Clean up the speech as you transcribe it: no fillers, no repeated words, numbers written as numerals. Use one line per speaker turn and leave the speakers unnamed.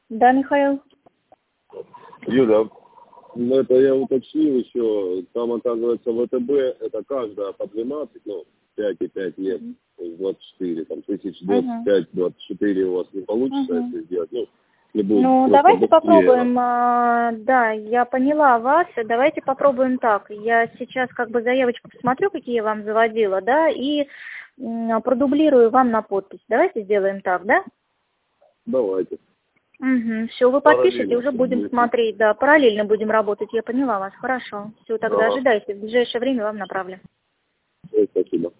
Да, Михаил?
Юля, это я уточнил еще, там, оказывается, ВТБ, это каждая по 12, 5,5 лет, то есть 24, там, 1025-24 у вас не получится, если сделать, не будет.
Ну, давайте попробуем, да, я поняла вас, давайте попробуем так. Я сейчас как бы заявочку посмотрю, какие я вам заводила, да, и продублирую вам на подпись. Давайте сделаем так, да?
Давайте.
Все, вы подпишите, уже будем смотреть, да, параллельно будем работать, я поняла вас, хорошо. Все, тогда ожидайте, в ближайшее время вам направлю.
Спасибо.